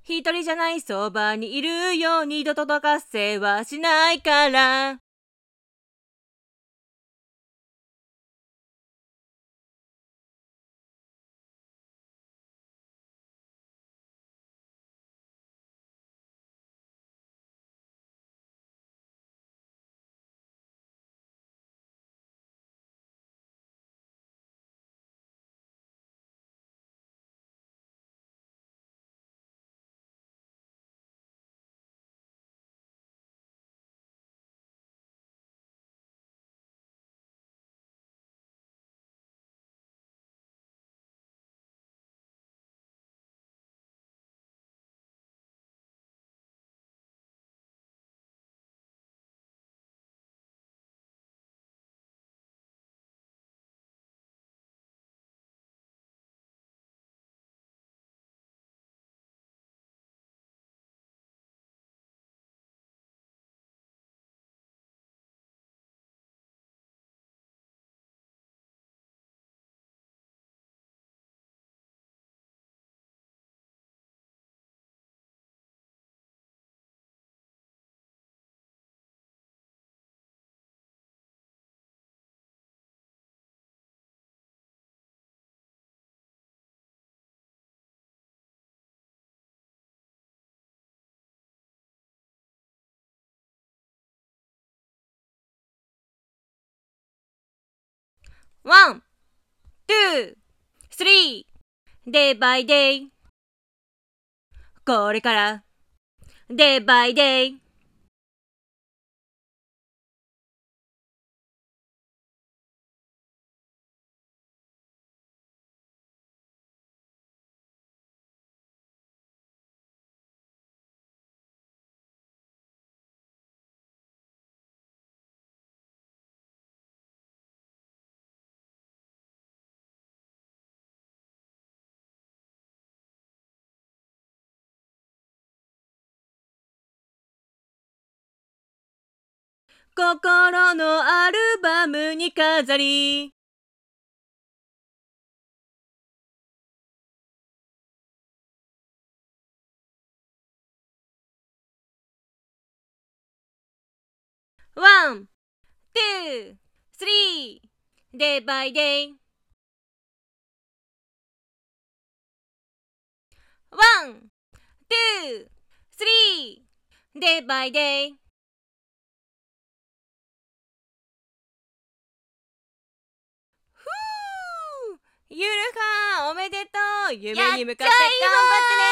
一人じゃないそばにいるよ、二度ととかせはしないから。ワン、ツー、スリー、デイバイデイ。これから、デイバイデイ。心のアルバムに飾り。ワン、ツー、スリー、デイバイデイ。ワン、ツー、スリー、デイバイデイ。ふぅー、ゆるはんおめでとう。夢に向かって頑張ってね。